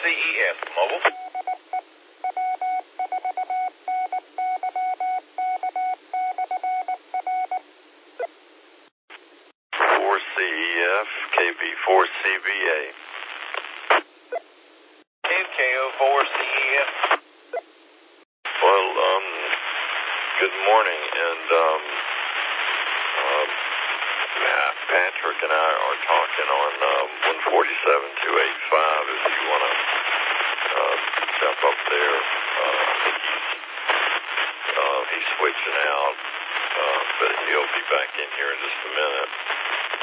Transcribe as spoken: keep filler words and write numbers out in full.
C E F. Mobile. four C E F, K B four C B A. And K O four C E F. Well, um, good morning, and, um, um, yeah, Patrick and I are talking on, um, one forty-seven two eighty-five, if you want to, uh, jump up there. Uh, I think he's, uh, he's switching out, uh, but he'll be back in here in just a minute.